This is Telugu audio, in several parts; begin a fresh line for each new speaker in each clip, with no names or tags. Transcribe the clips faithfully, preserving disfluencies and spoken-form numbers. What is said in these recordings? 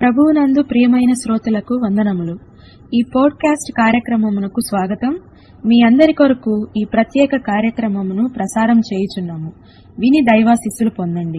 ప్రభువునందు ప్రియమైన శ్రోతలకు వందనములు. ఈ పోడ్కాస్ట్ కార్యక్రమమునకు స్వాగతం. మీ అందరి కొరకు ఈ ప్రత్యేక కార్యక్రమమును ప్రసారం చేయుచున్నాము. విని దైవాశీస్సులు పొందండి.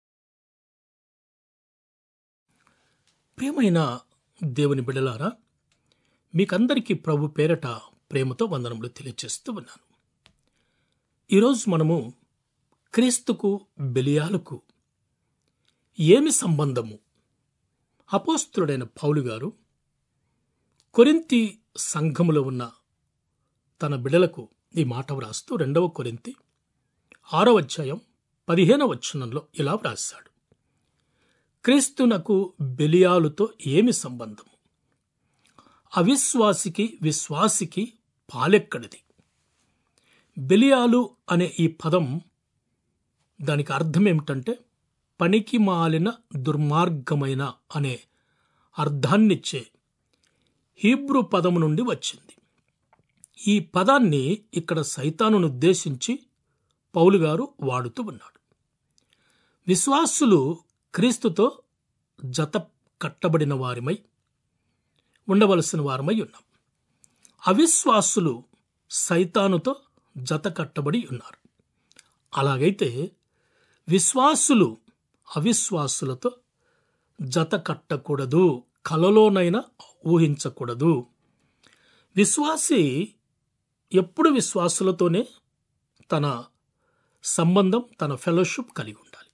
ప్రియమైన దేవుని బిడ్డలారా, మీకందరికీ ప్రభు పేరట ప్రేమతో వందనములు తెలియజేస్తూ ఉన్నాను. ఈరోజు మనము క్రీస్తుకు బెలియాలకు ఏమి సంబంధము? అపోస్తులుడైన పౌలు గారు కొరింథీ సంఘములో ఉన్న తన బిడలకు ఈ మాట వ్రాస్తూ రెండవ కొరింథీ ఆరవ అధ్యాయం పదిహేనవ వచనంలో ఇలా వ్రాశాడు: క్రీస్తునకు బెలియాలుతో ఏమి సంబంధము? అవిశ్వాసికి విశ్వాసికి పాలెక్కడిది? బెలియాలు అనే ఈ పదం, దానికి అర్థం ఏమిటంటే పనికి మాలిన దుర్మార్గమైన అనే అర్థాన్నిచ్చే హీబ్రూ పదము నుండి వచ్చింది. ఈ పదాన్ని ఇక్కడ సైతానును ఉద్దేశించి పౌలు గారు వాడుతూ ఉన్నాడు. విశ్వాసులు క్రీస్తుతో జత కట్టబడిన వారిమై ఉండవలసిన వారమై ఉన్నాం. అవిశ్వాసులు సైతానుతో జత కట్టబడి ఉన్నారు. అలాగైతే విశ్వాసులు అవిశ్వాసులతో జత కట్టకూడదు, కలలోనైనా ఊహించకూడదు. విశ్వాసి ఎప్పుడు విశ్వాసులతోనే తన సంబంధం, తన ఫెలోషిప్ కలిగి ఉండాలి.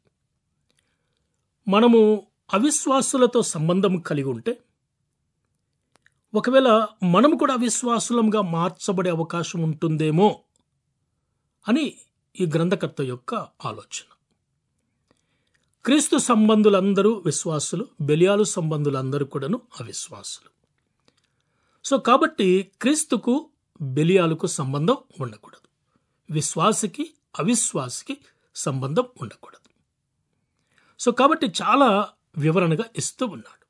మనము అవిశ్వాసులతో సంబంధం కలిగి ఉంటే ఒకవేళ మనము కూడా అవిశ్వాసులంగా మార్చబడే అవకాశం ఉంటుందేమో అని ఈ గ్రంథకర్త యొక్క ఆలోచన. క్రీస్తు సంబంధులందరూ విశ్వాసులు, బెలియాలు సంబంధులందరూ కూడాను అవిశ్వాసులు. సో కాబట్టి క్రీస్తుకు బెలియాలకు సంబంధం ఉండకూడదు, విశ్వాసికి అవిశ్వాసికి సంబంధం ఉండకూడదు. సో కాబట్టి చాలా వివరణగా ఇస్తూ ఉన్నాడు.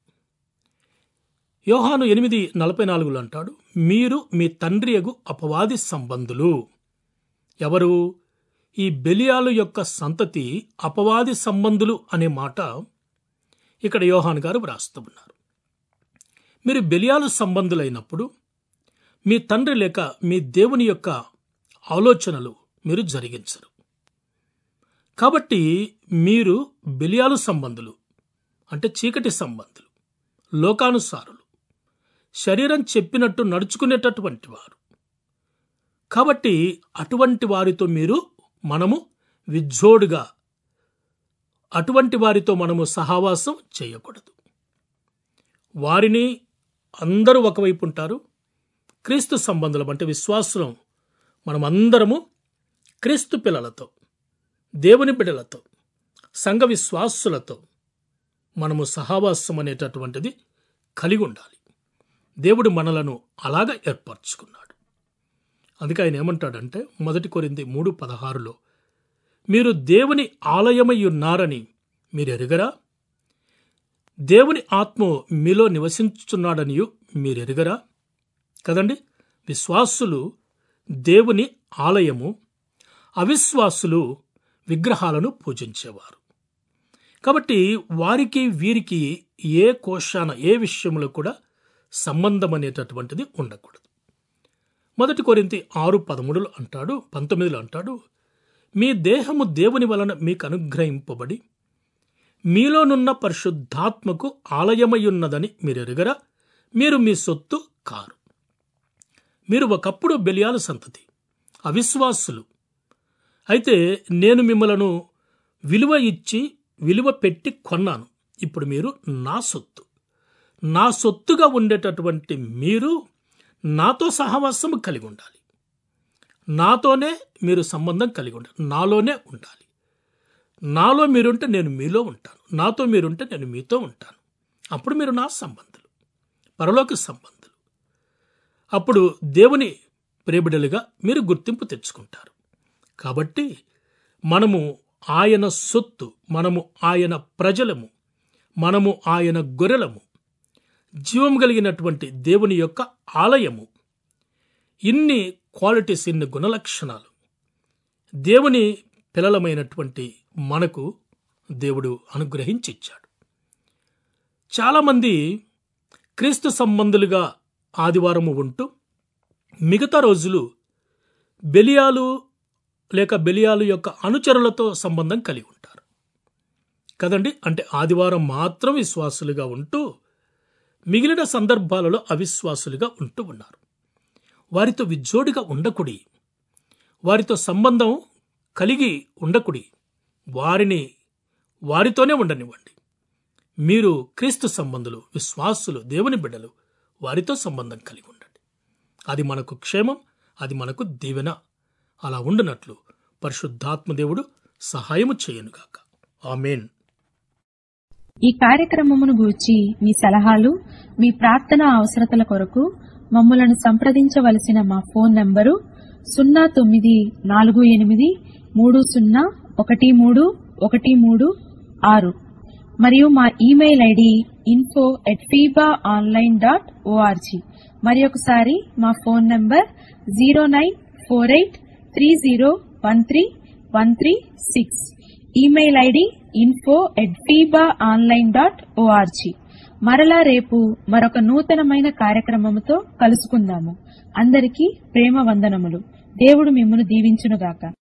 యోహాను ఎనిమిది నలభై నాలుగులో అంటాడు, మీరు మీ తండ్రియగు అపవాది సంబంధులు. ఎవరు? ఈ బెలియాలు యొక్క సంతతి అపవాది సంబంధులు అనే మాట ఇక్కడ యోహాను గారు వ్రాస్తూ ఉన్నారు. మీరు బెలియాలు సంబంధులైనప్పుడు మీ తండ్రి లేక మీ దేవుని యొక్క ఆలోచనలు మీరు జరిగించరు. కాబట్టి మీరు బెలియాలు సంబంధులు అంటే చీకటి సంబంధులు, లోకానుసారులు, శరీరం చెప్పినట్టు నడుచుకునేటటువంటి వారు. కాబట్టి అటువంటి వారితో మీరు మనము విజ్జోడుగా అటువంటి వారితో మనము సహవాసం చేయకూడదు. వారిని అందరూ ఒకవైపు ఉంటారు. క్రీస్తు సంబంధులం అంటే విశ్వాసులం మనమందరము క్రీస్తు పిల్లలతో, దేవుని బిడ్డలతో, సంఘ విశ్వాసులతో మనము సహవాసం అనేటటువంటిది కలిగి ఉండాలి. దేవుడు మనలను అలాగా ఏర్పరచుకున్నాడు. అందుకే ఆయన ఏమంటాడంటే మొదటి కొరింథీ మూడు పదహారులో, మీరు దేవుని ఆలయమై ఉన్నారని మీరు ఎరుగరా? దేవుని ఆత్మ మీలో నివసించుచున్నాడని మీరు ఎరుగరా? కదండి, విశ్వాసులు దేవుని ఆలయము, అవిశ్వాసులు విగ్రహాలను పూజించేవారు. కాబట్టి వారికి వీరికి ఏ కోశాన ఏ విషయంలో కూడా సంబంధం అనేటటువంటిది ఉండకూడదు. మొదటి కొరింథీ ఆరు పదమూడులో అంటాడు, పంతొమ్మిదిలో అంటాడు, మీ దేహము దేవుని వలన మీకు అనుగ్రహింపబడి మీలోనున్న పరిశుద్ధాత్మకు ఆలయమయ్యున్నదని మీరు ఎరుగరా? మీరు మీ సొత్తు కారు. మీరు ఒకప్పుడు బెలియాలు సంతతి, అవిశ్వాసులు. అయితే నేను మిమ్మలను విలువ ఇచ్చి విలువ పెట్టి కొన్నాను. ఇప్పుడు మీరు నా సొత్తు. నా సొత్తుగా ఉండేటటువంటి మీరు నాతో సహవాసము కలిగి ఉండాలి. నాతోనే మీరు సంబంధం కలిగి ఉండాలి. నాలోనే ఉండాలి. నాలో మీరుంటే నేను మీలో ఉంటాను. నాతో మీరుంటే నేను మీతో ఉంటాను. అప్పుడు మీరు నా సంబంధులు, పరలోక సంబంధులు. అప్పుడు దేవుని ప్రియబిడలుగా మీరు గుర్తింపు తెచ్చుకుంటారు. కాబట్టి మనము ఆయన సొత్తు, మనము ఆయన ప్రజలము, మనము ఆయన గొర్రెలము, జీవం కలిగినటువంటి దేవుని యొక్క ఆలయము. ఇన్ని క్వాలిటీస్, ఇన్ని గుణలక్షణాలు దేవుని పిల్లలమైనటువంటి మనకు దేవుడు అనుగ్రహించి ఇచ్చాడు. చాలామంది క్రీస్తు సంబంధులుగా ఆదివారము ఉంటూ మిగతా రోజులు బెలియాలు లేక బెలియాలు యొక్క అనుచరులతో సంబంధం కలిగి ఉంటారు కదండి. అంటే ఆదివారం మాత్రం విశ్వాసులుగా ఉంటూ మిగిలిన సందర్భాలలో అవిశ్వాసులుగా ఉంటూ ఉన్నారు. వారితో విజ్జోడిగా ఉండకుడి, వారితో సంబంధం కలిగి ఉండకుడి, వారిని వారితోనే ఉండనివ్వండి. మీరు క్రీస్తు సంబంధులు, విశ్వాసులు, దేవుని బిడ్డలు, వారితో సంబంధం కలిగి ఉండండి. అది మనకు క్షేమం, అది మనకు దీవెన. అలా ఉండునట్లు పరిశుద్ధాత్మ దేవుడు సహాయము చేయనుగాక. ఆమేన్.
ఈ కార్యక్రమమును గూర్చి మీ సలహాలు, మీ ప్రార్థన అవసరతల కొరకు మమ్మలను సంప్రదించవలసిన మా ఫోన్ నంబరు సున్నా తొమ్మిది నాలుగు ఎనిమిది మూడు సున్నా ఒకటి మూడు ఒకటి మూడు ఆరు మరియు మా email ID info at feeba online dot ORG. మరి ఒకసారి మా phone number zero nine four eight three zero one three one three six. Email ID info at feeba online dot ORG. మరలా రేపు మరొక నూతనమైన కార్యక్రమముతో కలుసుకుందాము. అందరికీ ప్రేమ వందనములు. దేవుడు మిమ్మును దీవించునుగాక.